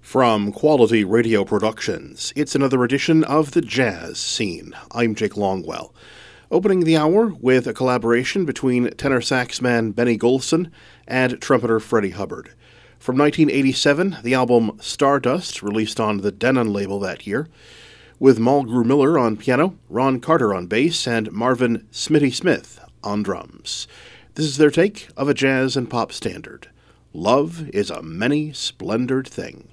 From Quality Radio Productions, it's another edition of The Jazz Scene. I'm Jake Longwell. Opening the hour with a collaboration between tenor saxman Benny Golson and trumpeter Freddie Hubbard. From 1987, the album Stardust, released on the Denon label that year, with Mulgrew Miller on piano, Ron Carter on bass, and Marvin Smitty Smith on drums. This is their take of a jazz and pop standard. Love is a many-splendored thing.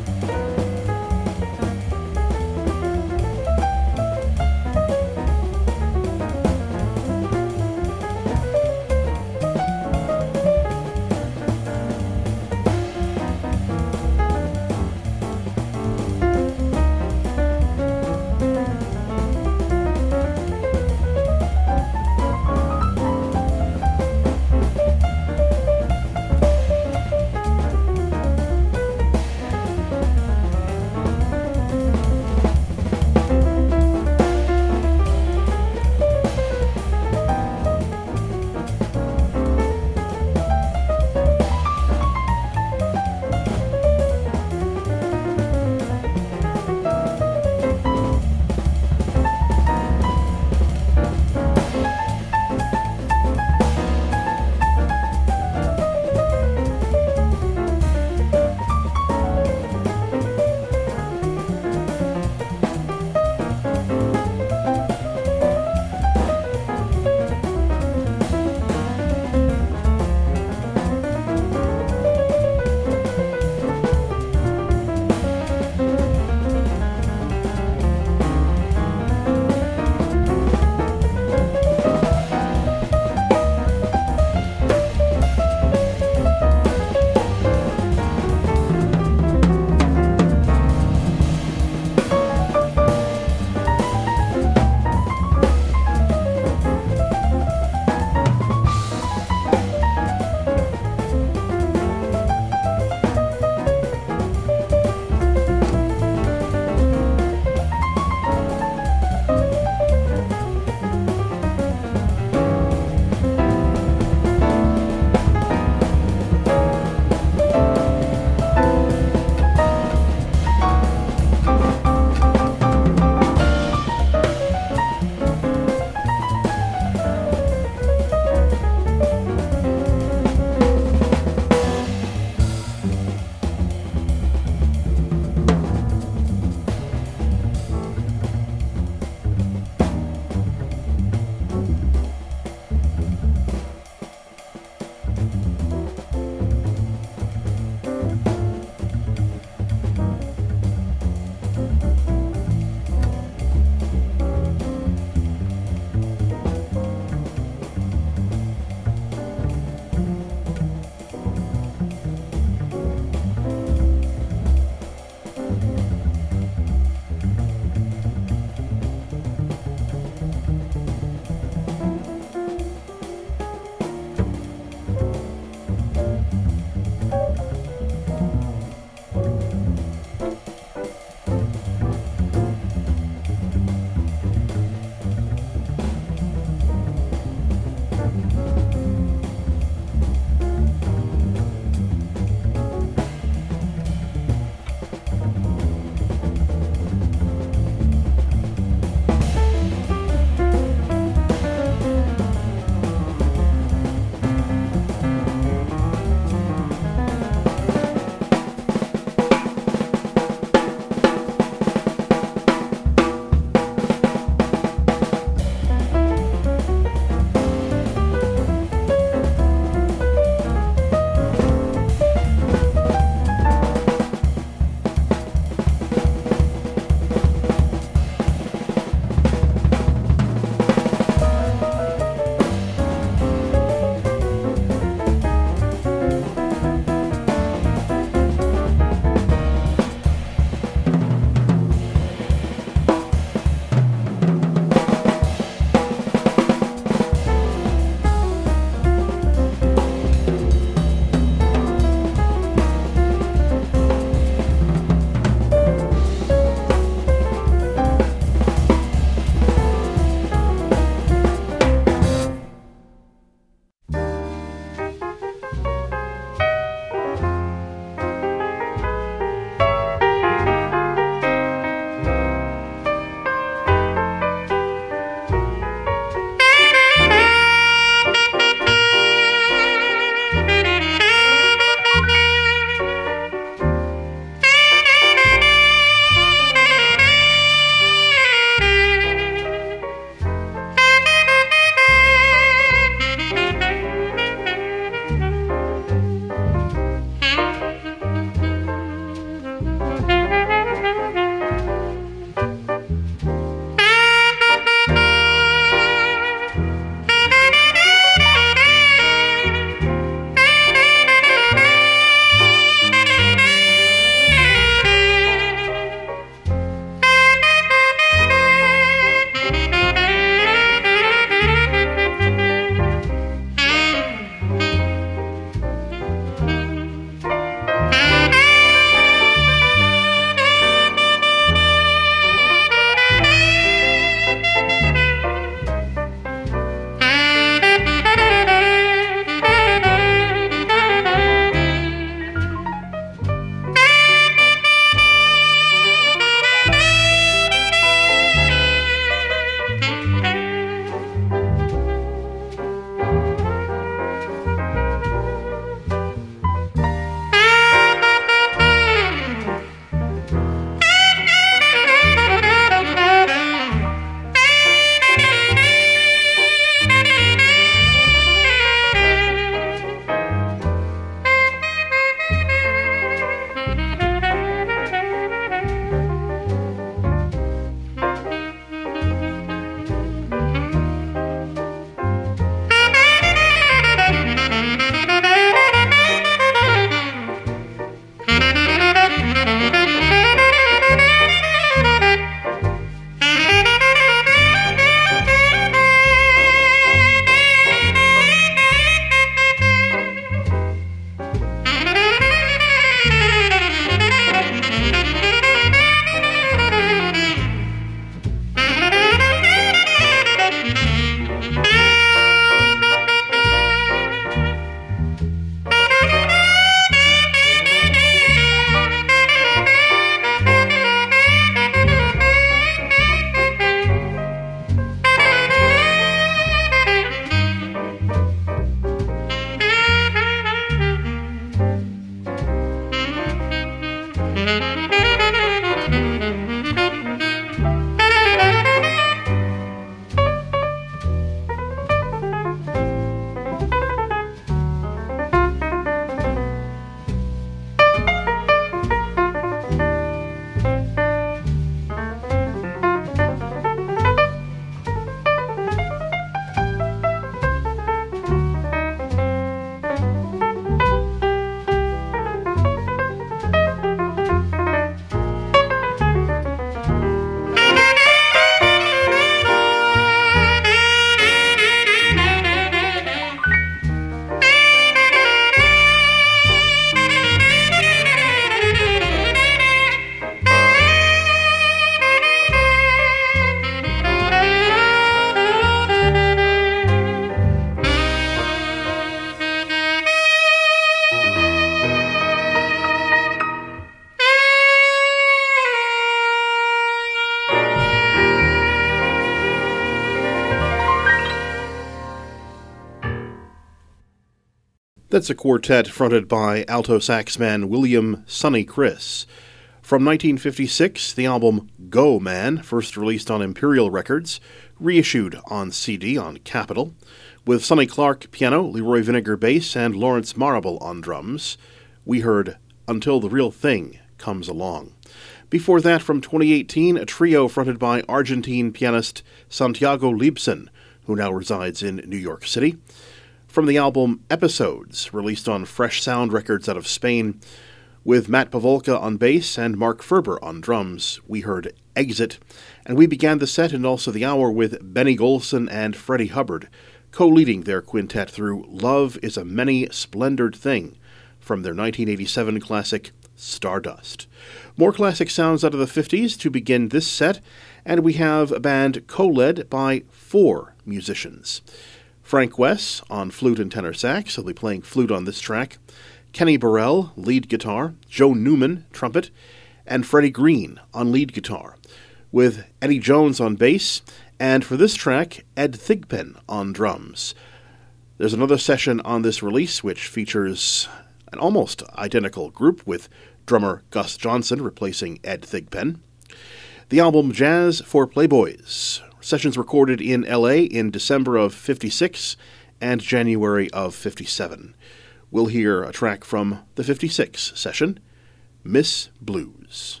That's a quartet fronted by alto saxman William Sonny Criss. From 1956, the album Go Man, first released on Imperial Records, reissued on CD on Capitol, with Sonny Clark piano, Leroy Vinegar bass, and Lawrence Marable on drums. We heard Until the Real Thing Comes Along. Before that, from 2018, a trio fronted by Argentine pianist Santiago Libson, who now resides in New York City. From the album Episodes, released on Fresh Sound Records out of Spain, with Matt Pavolka on bass and Mark Ferber on drums, we heard Exit, and we began the set and also the hour with Benny Golson and Freddie Hubbard, co-leading their quintet through Love is a Many-Splendored Thing, from their 1987 classic Stardust. More classic sounds out of the 50s to begin this set, and we have a band co-led by 4 musicians. Frank Wess on flute and tenor sax, he'll be playing flute on this track, Kenny Burrell, lead guitar, Joe Newman, trumpet, and Freddie Green on lead guitar, with Eddie Jones on bass, and for this track, Ed Thigpen on drums. There's another session on this release which features an almost identical group, with drummer Gus Johnson replacing Ed Thigpen. The album Jazz for Playboys, sessions recorded in L.A. in December of 56 and January of 57. We'll hear a track from the 56 session, Miss Blues.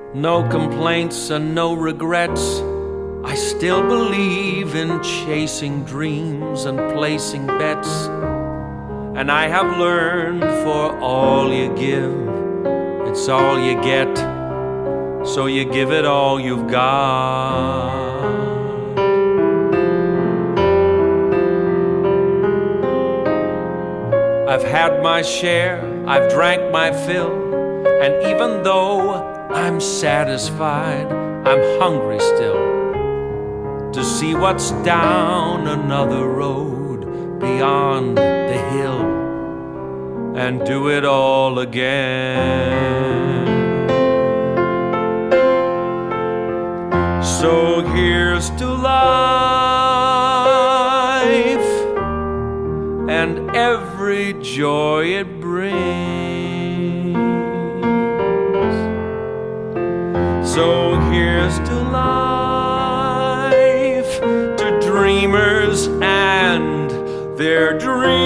No complaints and no regrets. I still believe in chasing dreams and placing bets. And I have learned for all you give, it's all you get. So you give it all you've got. I've had my share, I've drank my fill, and even though I'm satisfied, I'm hungry still to see what's down another road beyond the hill and do it all again. So here's to life and every joy it brings. So here's to life, to dreamers and their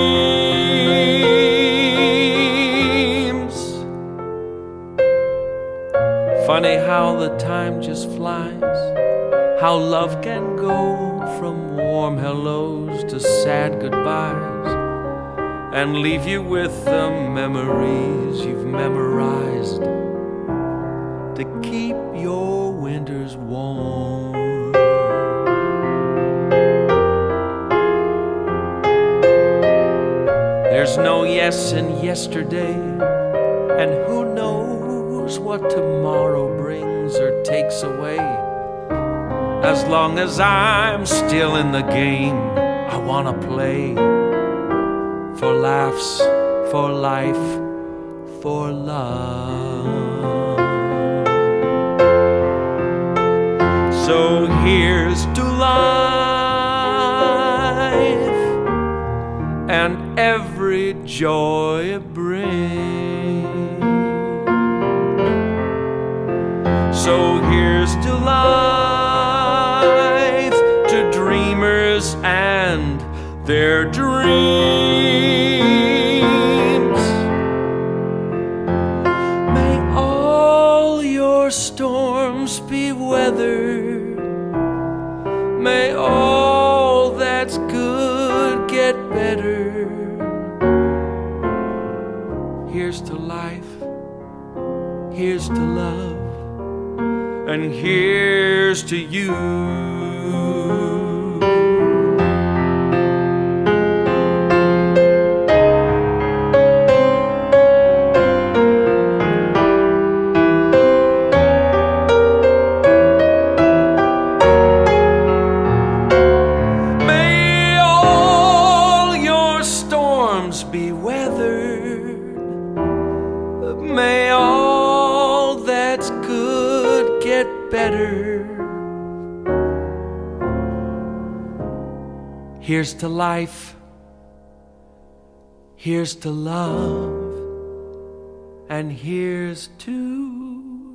dreams. Funny how the time just flies, how love can go from warm hellos to sad goodbyes, and leave you with the memories you've memorized to keep your winters warm. There's no yes in yesterday, and who knows what tomorrow brings or takes away. As long as I'm still in the game, I wanna play for laughs, for life, for love. So here's to life and every joy it brings. So here's to life, to dreamers and their dreams. May all your storms be weathered. May all that's good get better. Here's to life, here's to love, and here's to you. Here's to life, here's to love, and here's to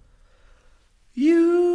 you.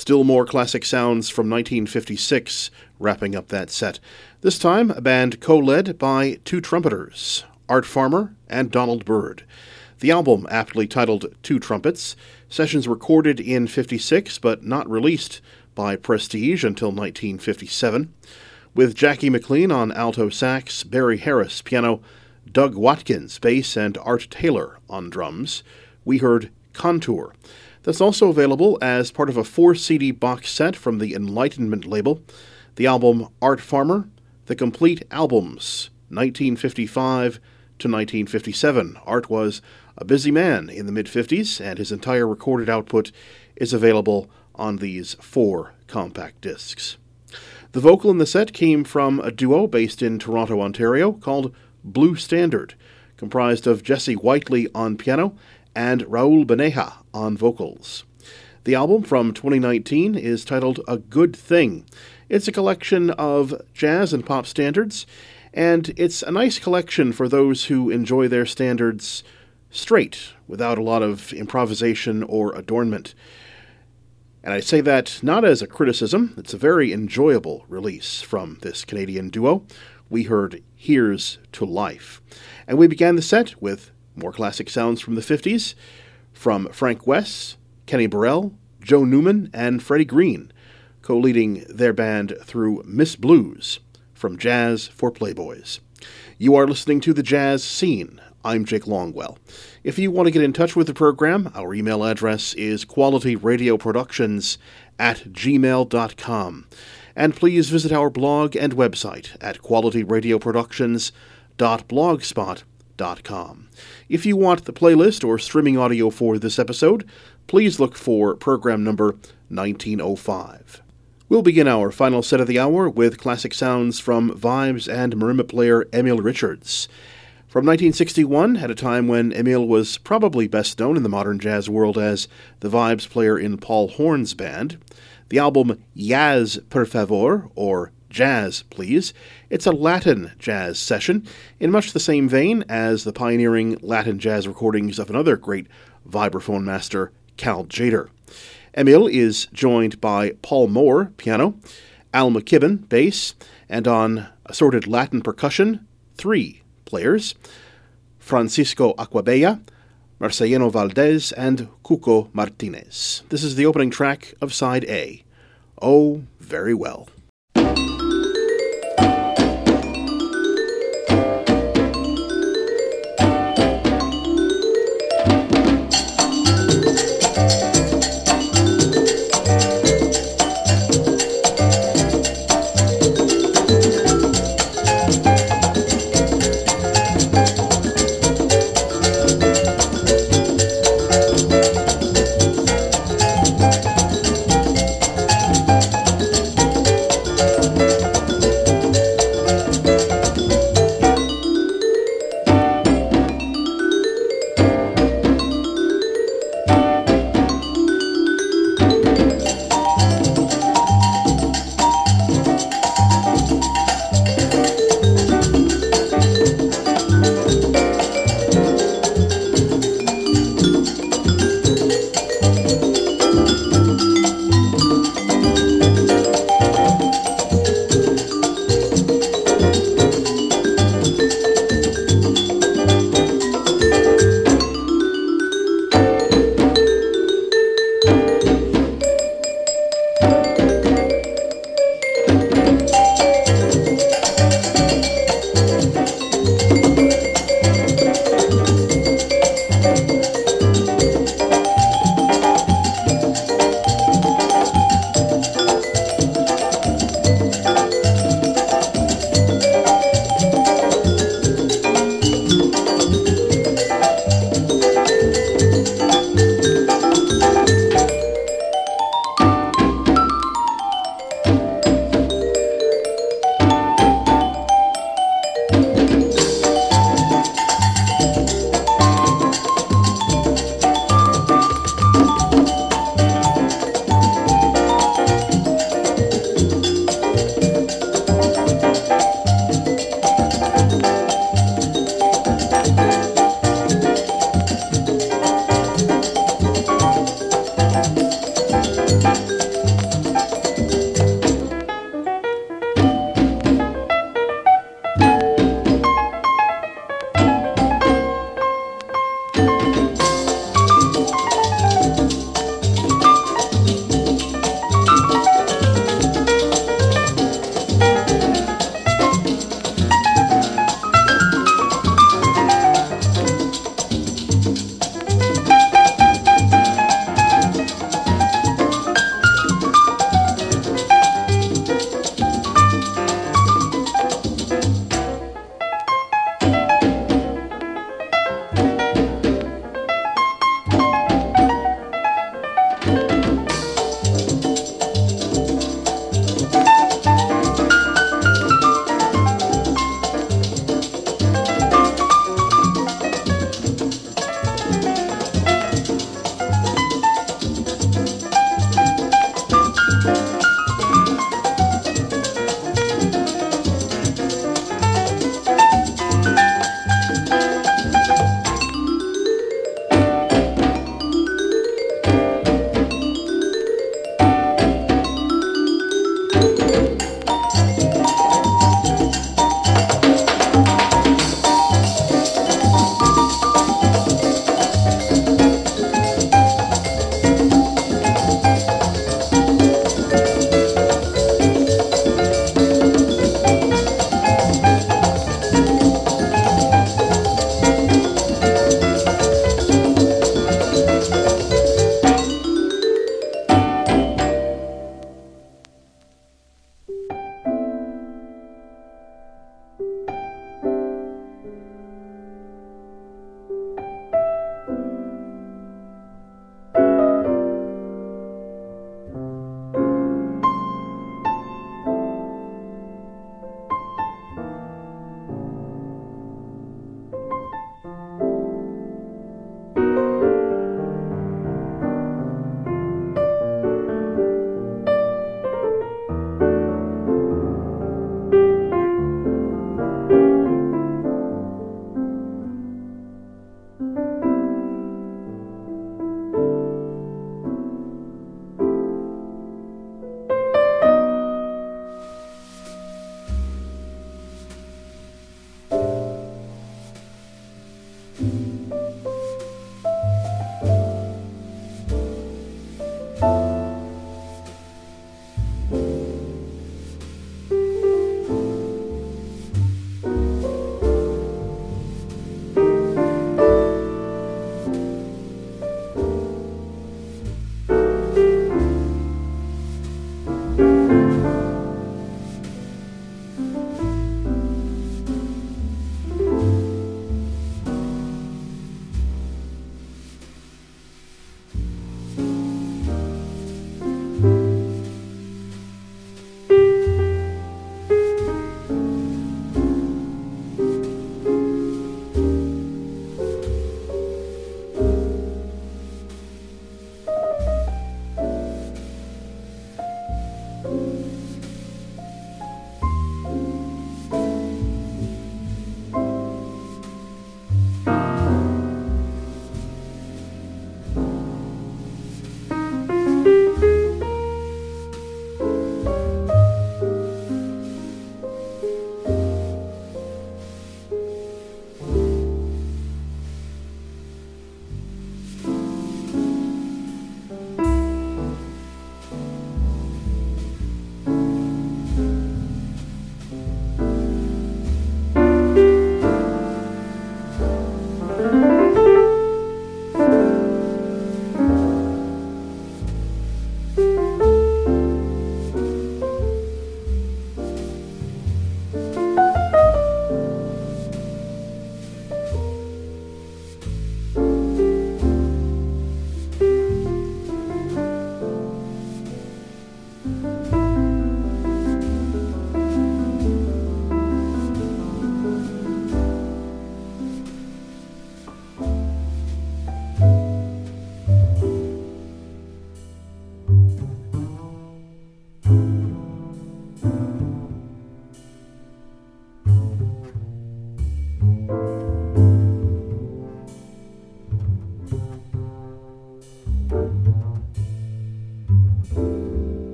Still more classic sounds from 1956 wrapping up that set. This time, a band co-led by two trumpeters, Art Farmer and Donald Byrd. The album, aptly titled Two Trumpets, sessions recorded in 56 but not released by Prestige until 1957. With Jackie McLean on alto sax, Barry Harris piano, Doug Watkins bass, and Art Taylor on drums, we heard Contour. That's also available as part of a 4-CD box set from the Enlightenment label. The album Art Farmer, The Complete Albums, 1955 to 1957. Art was a busy man in the mid-50s, and his entire recorded output is available on these 4 compact discs. The vocal in the set came from a duo based in Toronto, Ontario, called Blue Standard, comprised of Jesse Whiteley on piano and Raul Beneja on vocals. The album from 2019 is titled A Good Thing. It's a collection of jazz and pop standards, and it's a nice collection for those who enjoy their standards straight, without a lot of improvisation or adornment. And I say that not as a criticism. It's a very enjoyable release from this Canadian duo. We heard Here's to Life. And we began the set with more classic sounds from the 50s, from Frank West, Kenny Burrell, Joe Newman, and Freddie Green, co-leading their band through Miss Blues, from Jazz for Playboys. You are listening to The Jazz Scene. I'm Jake Longwell. If you want to get in touch with the program, our email address is qualityradioproductions@gmail.com. And please visit our blog and website at qualityradioproductions.blogspot.com. If you want the playlist or streaming audio for this episode, please look for program number 1905. We'll begin our final set of the hour with classic sounds from vibes and marimba player Emil Richards. From 1961, at a time when Emil was probably best known in the modern jazz world as the vibes player in Paul Horn's band, the album Jazz Per Favor, or Jazz Please, it's a Latin jazz session in much the same vein as the pioneering Latin jazz recordings of another great vibraphone master, Cal Tjader. Emil is joined by Paul Moore, piano, Al McKibben, bass, and on assorted Latin percussion, 3 players, Francisco Aquabella, Marcellino Valdez, and Cuco Martinez. This is the opening track of Side A. Oh, very well.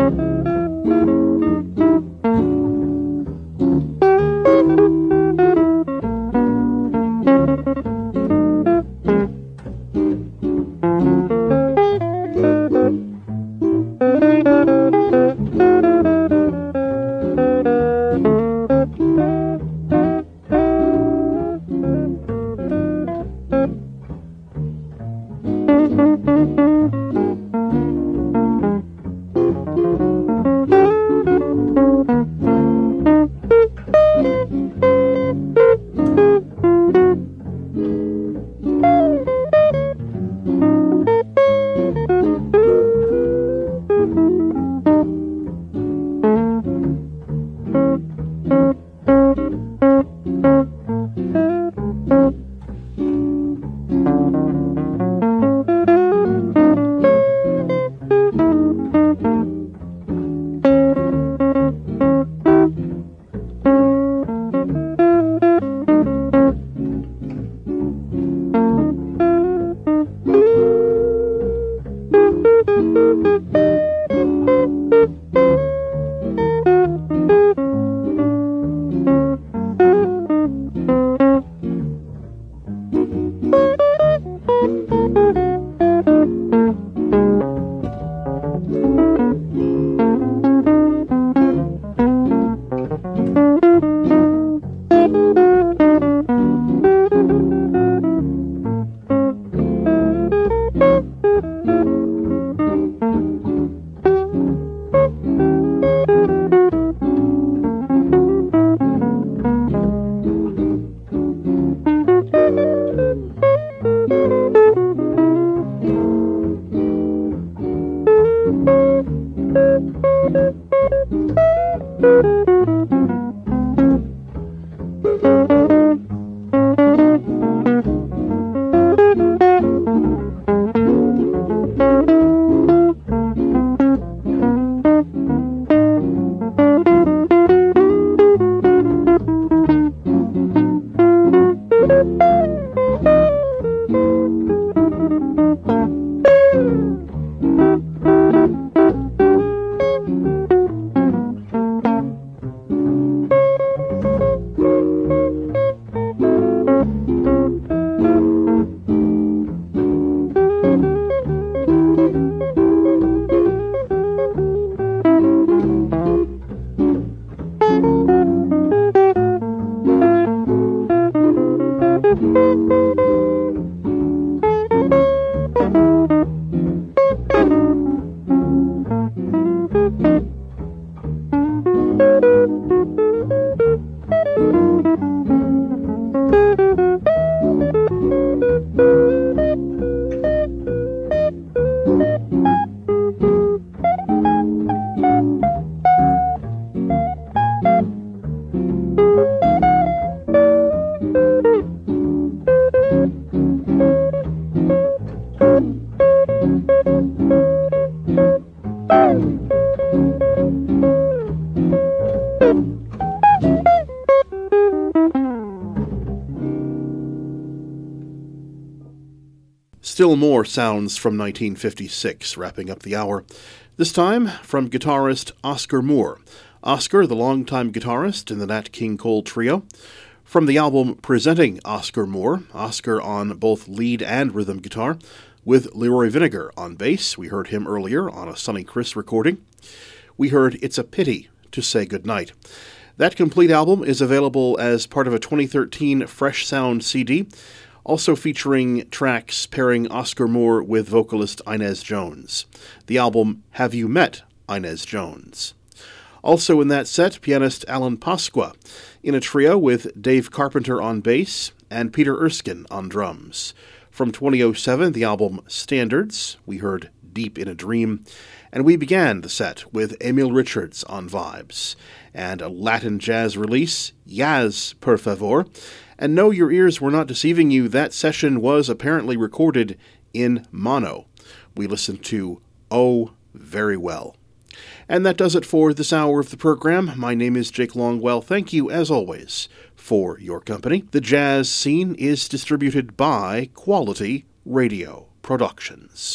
Still more sounds from 1956, wrapping up the hour. This time from guitarist Oscar Moore. Oscar, the longtime guitarist in the Nat King Cole Trio. From the album Presenting Oscar Moore, Oscar on both lead and rhythm guitar, with Leroy Vinnegar on bass. We heard him earlier on a Sonny Chris recording. We heard It's a Pity to Say Goodnight. That complete album is available as part of a 2013 Fresh Sound CD, also featuring tracks pairing Oscar Moore with vocalist Inez Jones. The album Have You Met Inez Jones? Also in that set, pianist Alan Pasqua, in a trio with Dave Carpenter on bass and Peter Erskine on drums. From 2007, the album Standards, we heard Deep in a Dream, and we began the set with Emil Richards on vibes, and a Latin jazz release, Yaz Per Favor. And no, your ears were not deceiving you, that session was apparently recorded in mono. We listened to Oh Very Well. And that does it for this hour of the program. My name is Jake Longwell. Thank you, as always, for your company. The Jazz Scene is distributed by Quality Radio Productions.